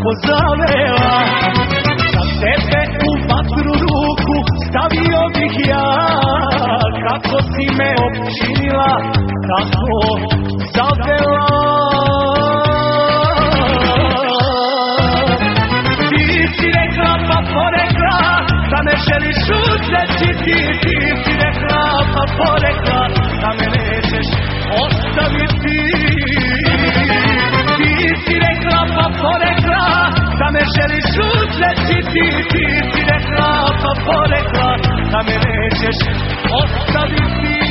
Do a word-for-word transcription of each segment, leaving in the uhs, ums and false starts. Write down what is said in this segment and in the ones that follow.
tako zavela. Za tebe u vatru ruku stavio bih ja, kako si me opčinila, tako zavela. Ti si rekla pa porekla da me želiš uzeti, ti, ti si rekla pa porekla da me nećeš ostaviti. Ti si rekla pa porekla da me želiš uzeti, ti, ti si rekla pa porekla da me nećeš ostaviti.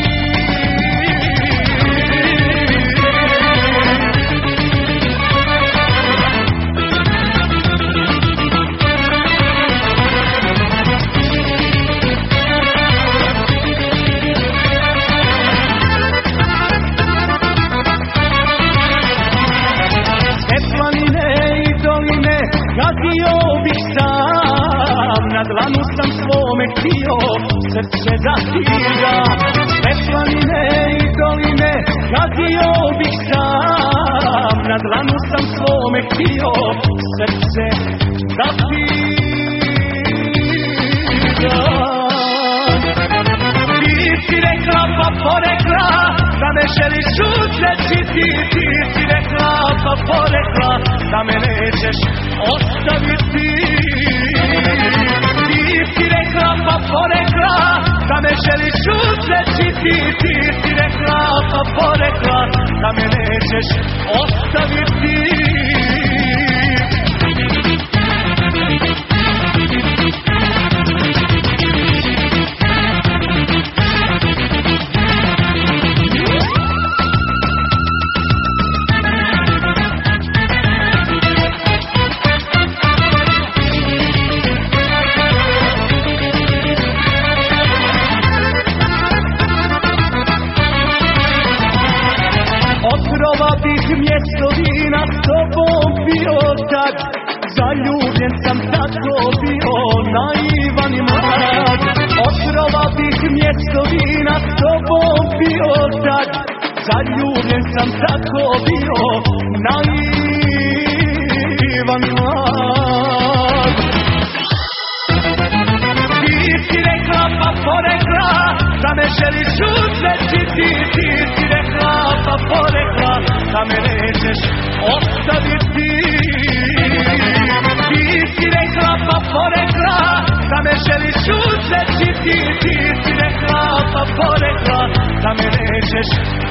Gazio bih sam, na dlanu sam svome htio srce da ti dam. Sve planine i doline gazio bih sam, na dlanu sam svome htio srce da ti dam. Ti si rekla pa porekla da me želiš uzeti, ti, ti si rekla pa porekla da me nećeš ostaviti. Ti si rekla pa porekla da me želiš uzeti, ti, ti si rekla pa porekla da me nećeš ostaviti. Otrova bih mjesto vina s tobom bio tak, zaljubljen sam tako bio, naivan i mlad. Otrova bih mjesto vina s tobom bio tak, zaljubljen sam tako bio, naivan i mlad. Ti si rekla pa porekla da me želiš uzeti, ti, ti si rekla pa porekla da me nećeš ostaviti. Ti si rekla pa porekla da me želiš uzeti, ti, ti si rekla pa porekla da me nećeš